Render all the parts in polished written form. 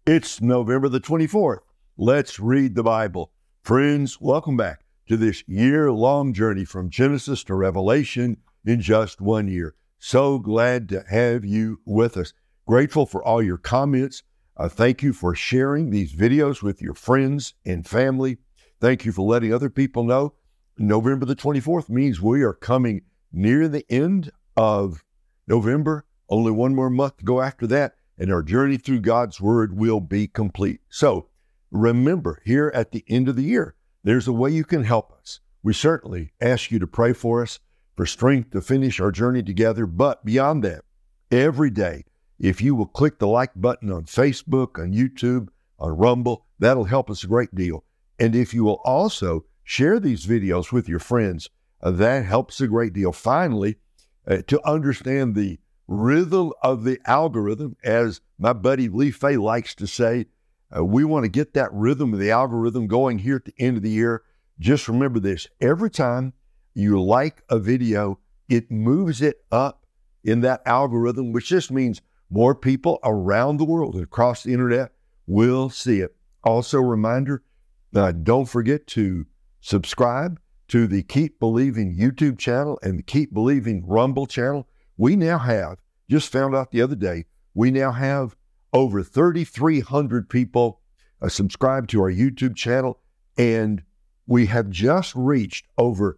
It's November the 24th. Let's read the Bible. Friends, welcome back to this year-long journey from Genesis to Revelation in just 1 year. So glad to have you with us. Grateful for all your comments. Thank you for sharing these videos with your friends and family. Thank you for letting other people know. November the 24th means we are coming near the end of November. Only one more month to go after that, and our journey through God's Word will be complete. So remember, here at the end of the year, there's a way you can help us. We certainly ask you to pray for us for strength to finish our journey together. But beyond that, every day, if you will click the like button on Facebook, on YouTube, on Rumble, that'll help us a great deal. And if you will also share these videos with your friends, that helps a great deal. Finally, to understand the rhythm of the algorithm, as my buddy Lee Fay likes to say, we want to get that rhythm of the algorithm going here at the end of the year. Just remember this: every time you like a video, it moves it up in that algorithm, which just means more people around the world and across the internet will see it. Also, a reminder, don't forget to subscribe to the Keep Believing YouTube channel and the Keep Believing Rumble channel. We now have, just found out the other day, we now have over 3,300 people subscribed to our YouTube channel, and we have just reached over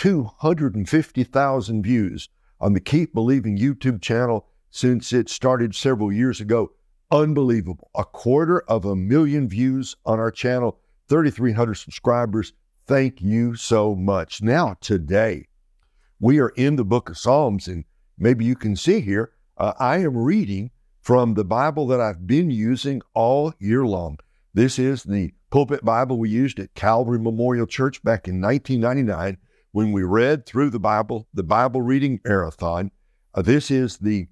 250,000 views on the Keep Believing YouTube channel since it started several years ago. Unbelievable. 250,000 views on our channel, 3,300 subscribers. Thank you so much. Now, today, we are in the book of Psalms, and maybe you can see here, I am reading from the Bible that I've been using all year long. This is the pulpit Bible we used at Calvary Memorial Church back in 1999 when we read through the Bible reading marathon. This is the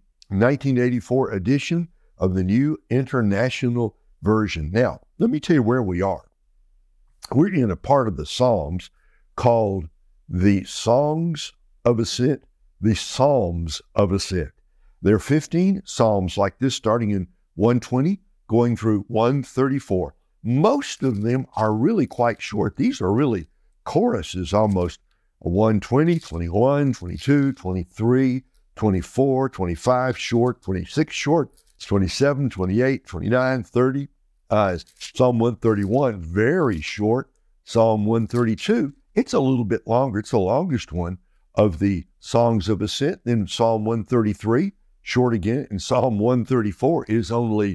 1984 edition of the New International Version. Now, let me tell you where we are. We're in a part of the Psalms called the Songs of Ascent, the Psalms of Ascent. There are 15 Psalms like this, starting in 120, going through 134. Most of them are really quite short. These are really choruses almost. 120, 21, 22, 23, 24, 25 short, 26 short, 27, 28, 29, 30. Psalm 131, very short. Psalm 132, it's a little bit longer. It's the longest one of the Songs of Ascent. Then Psalm 133, short again. And Psalm 134 is only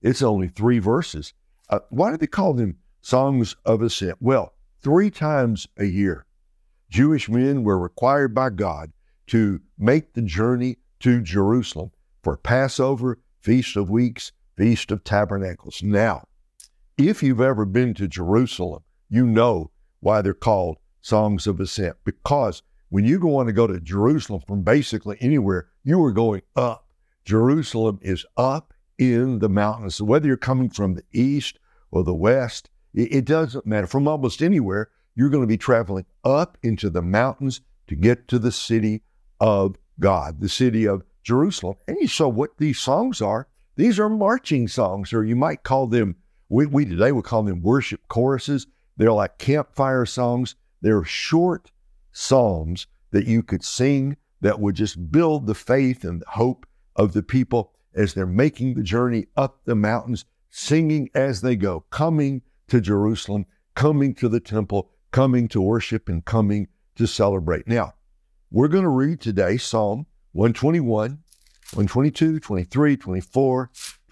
3 verses. Why do they call them Songs of Ascent? Well, 3 times a year, Jewish men were required by God to make the journey to Jerusalem for Passover, Feast of Weeks, Feast of Tabernacles. Now, if you've ever been to Jerusalem, you know why they're called Songs of Ascent, because when you want to go to Jerusalem from basically anywhere, you are going up. Jerusalem is up in the mountains. So whether you're coming from the east or the west, it doesn't matter. From almost anywhere, you're going to be traveling up into the mountains to get to the city of God, the city of Jerusalem. And you saw what these songs are. These are marching songs, or you might call them, we today would call them worship choruses. They're like campfire songs. They're short psalms that you could sing that would just build the faith and the hope of the people as they're making the journey up the mountains, singing as they go, coming to Jerusalem, coming to the temple, coming to worship, and coming to celebrate. Now, we're going to read today Psalm 121, 122, 23, 24,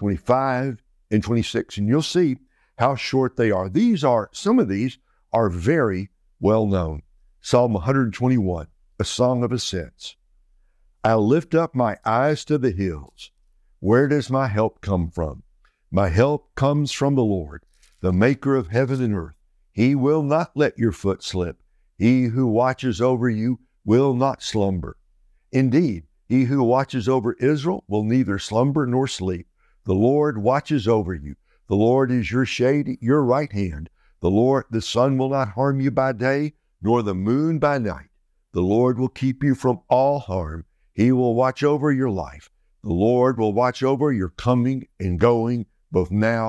25, and 26, and you'll see how short they are. Some of these are very well known. Psalm 121, a song of ascents. I lift up my eyes to the hills. Where does my help come from? My help comes from the Lord, the maker of heaven and earth. He will not let your foot slip. He who watches over you will not slumber. Indeed, he who watches over Israel will neither slumber nor sleep. The Lord watches over you. The Lord is your shade at your right hand. The sun will not harm you by day, nor the moon by night. The Lord will keep you from all harm. He will watch over your life. The Lord will watch over your coming and going, both now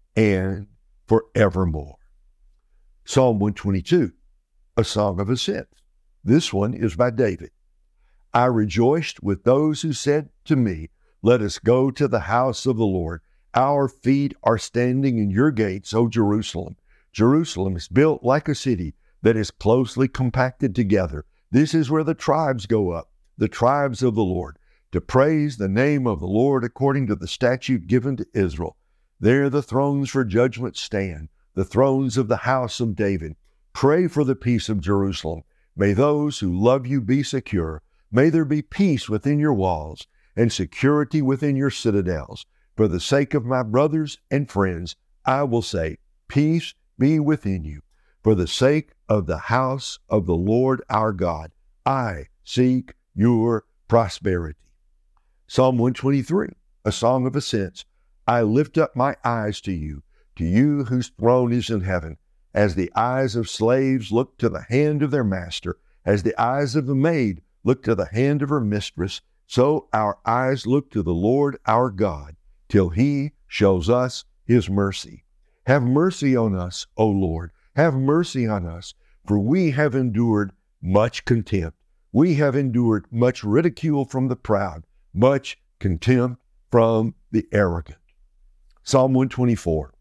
and forevermore. Psalm 122, a song of ascent. This one is by David. I rejoiced with those who said to me, let us go to the house of the Lord. Our feet are standing in your gates, O Jerusalem. Jerusalem is built like a city that is closely compacted together. This is where the tribes go up, the tribes of the Lord, to praise the name of the Lord according to the statute given to Israel. There the thrones for judgment stand, the thrones of the house of David. Pray for the peace of Jerusalem. May those who love you be secure. May there be peace within your walls and security within your citadels. For the sake of my brothers and friends, I will say, peace be within you. For the sake of the house of the Lord our God, I seek your prosperity. Psalm 123, a song of ascents. I lift up my eyes to you whose throne is in heaven. As the eyes of slaves look to the hand of their master, as the eyes of the maid look to the hand of her mistress, so our eyes look to the Lord our God, till he shows us his mercy. Have mercy on us, O Lord. Have mercy on us, for we have endured much contempt. We have endured much ridicule from the proud, much contempt from the arrogant. Psalm 124,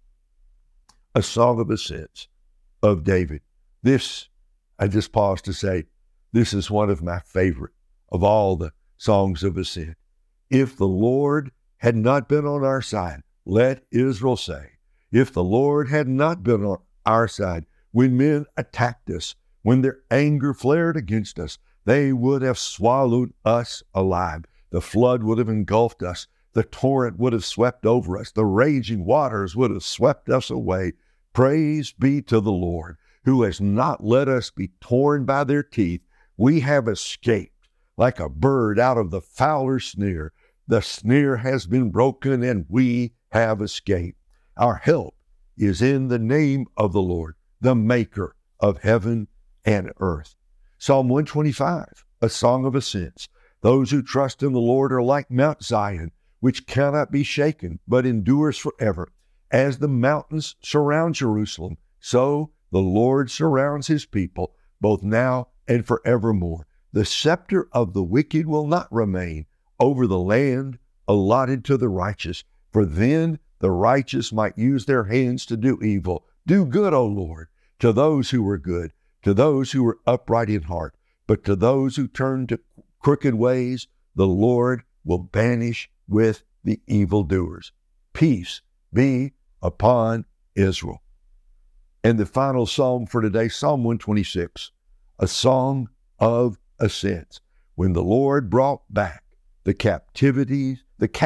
a song of ascents of David. This, I just pause to say, this is one of my favorite of all the songs of ascent. If the Lord had not been on our side, let Israel say, if the Lord had not been on our side, when men attacked us, when their anger flared against us, they would have swallowed us alive. The flood would have engulfed us. The torrent would have swept over us. The raging waters would have swept us away. Praise be to the Lord, who has not let us be torn by their teeth. We have escaped like a bird out of the fowler's snare. The snare has been broken, and we have escaped. Our help is in the name of the Lord, the maker of heaven and earth. Psalm 125, a song of ascents. Those who trust in the Lord are like Mount Zion, which cannot be shaken, but endures forever. As the mountains surround Jerusalem, so the Lord surrounds his people, both now and forevermore. The scepter of the wicked will not remain over the land allotted to the righteous, for then the righteous might use their hands to do evil. Do good, O Lord, to those who are good, to those who are upright in heart. But to those who turn to crooked ways, the Lord will banish with the evildoers. Peace be upon Israel. And the final psalm for today, Psalm 126, a song of ascents. When the Lord brought back the captives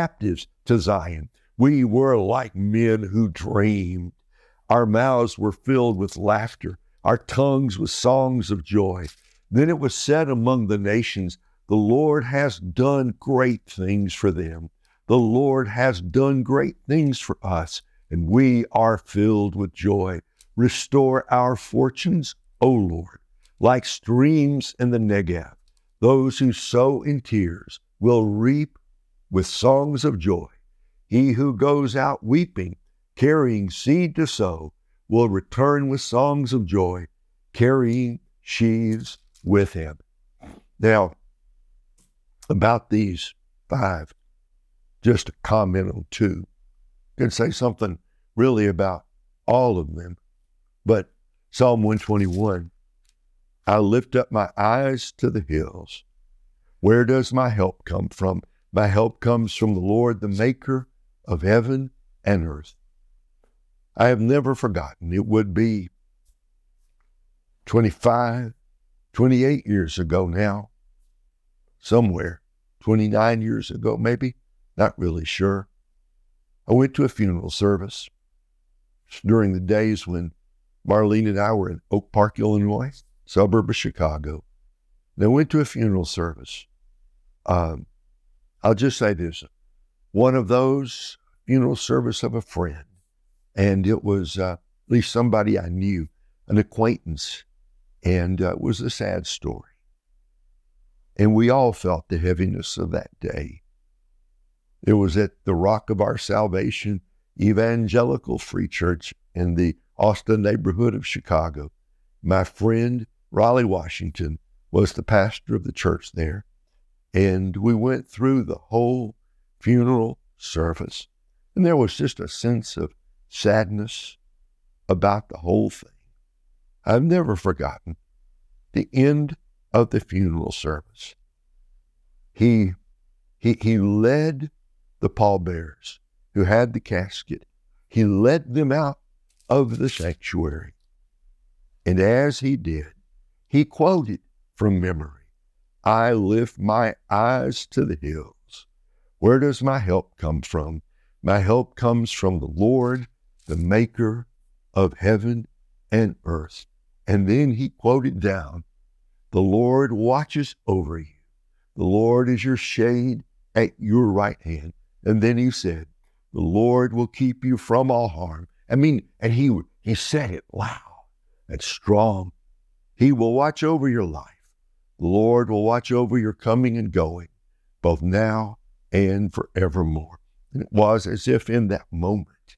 to Zion, we were like men who dreamed. Our mouths were filled with laughter, our tongues with songs of joy. Then it was said among the nations, the Lord has done great things for them. The Lord has done great things for us, and we are filled with joy. Restore our fortunes, O Lord, like streams in the Negev. Those who sow in tears will reap with songs of joy. He who goes out weeping, carrying seed to sow, will return with songs of joy, carrying sheaves with him. Now, about these 5, just a comment on 2. I can say something really about all of them, but Psalm 121, I lift up my eyes to the hills. Where does my help come from? My help comes from the Lord, the maker of heaven and earth. I have never forgotten. It would be 25, 28 years ago now, somewhere, 29 years ago maybe, not really sure. I went to a funeral service during the days when Marlene and I were in Oak Park, Illinois, suburb of Chicago. And I went to a funeral service. I'll just say this, one of those funeral service of a friend, and it was at least somebody I knew, an acquaintance, and it was a sad story. And we all felt the heaviness of that day. It was at the Rock of Our Salvation Evangelical Free Church in the Austin neighborhood of Chicago. My friend Raleigh Washington was the pastor of the church there, and we went through the whole funeral service, and there was just a sense of sadness about the whole thing. I've never forgotten the end of the funeral service. He led the pallbearers who had the casket. He led them out of the sanctuary. And as he did, he quoted from memory, "I lift my eyes to the hills. Where does my help come from? My help comes from the Lord, the maker of heaven and earth." And then he quoted down, "The Lord watches over you. The Lord is your shade at your right hand." And then he said, "The Lord will keep you from all harm." And he said it loud and strong. He will watch over your life. The Lord will watch over your coming and going, both now and forevermore. And it was as if in that moment,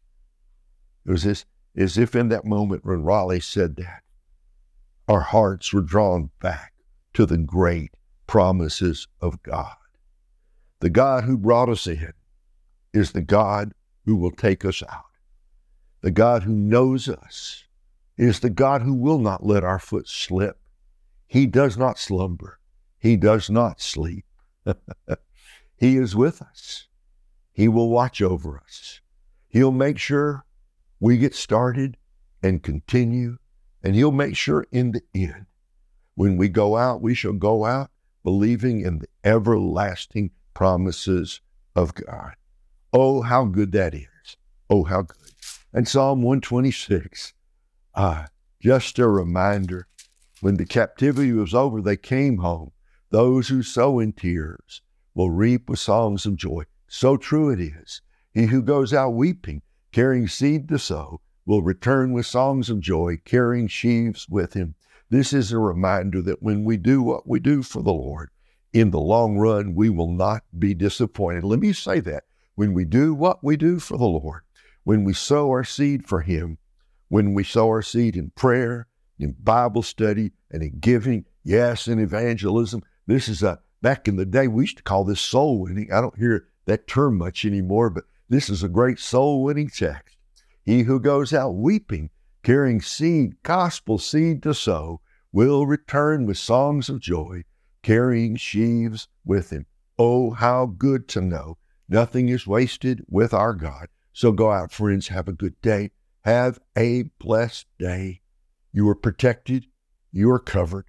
as if in that moment when Raleigh said that, our hearts were drawn back to the great promises of God. The God who brought us in is the God who will take us out. The God who knows us is the God who will not let our foot slip. He does not slumber. He does not sleep. He is with us. He will watch over us. He'll make sure we get started and continue, and he'll make sure in the end, when we go out, we shall go out believing in the everlasting promises of God. Oh, how good that is. Oh, how good. And Psalm 126, just a reminder, when the captivity was over, they came home. Those who sow in tears will reap with songs of joy. So true it is. He who goes out weeping, carrying seed to sow, will return with songs of joy, carrying sheaves with him. This is a reminder that when we do what we do for the Lord, in the long run, we will not be disappointed. Let me say that. When we do what we do for the Lord, when we sow our seed for him, when we sow our seed in prayer, in Bible study, and in giving, yes, in evangelism, this is back in the day, we used to call this soul winning. I don't hear that term much anymore, but this is a great soul winning text. He who goes out weeping, carrying seed, gospel seed to sow, will return with songs of joy, carrying sheaves with him. Oh, how good to know nothing is wasted with our God. So go out, friends, have a good day. Have a blessed day. You are protected. You are covered.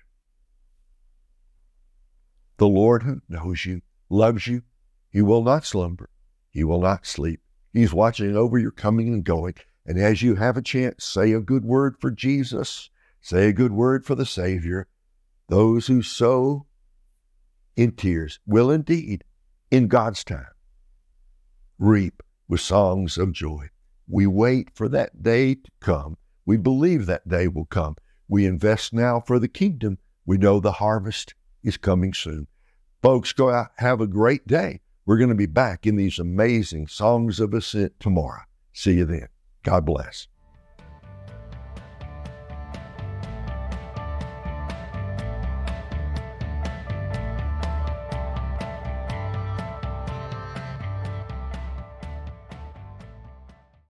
The Lord who knows you, loves you, he will not slumber. He will not sleep. He's watching over your coming and going. And as you have a chance, say a good word for Jesus. Say a good word for the Savior. Those who sow in tears will indeed, in God's time, reap with songs of joy. We wait for that day to come. We believe that day will come. We invest now for the kingdom. We know the harvest is coming soon. Folks, go out, have a great day. We're going to be back in these amazing Songs of Ascent tomorrow. See you then. God bless.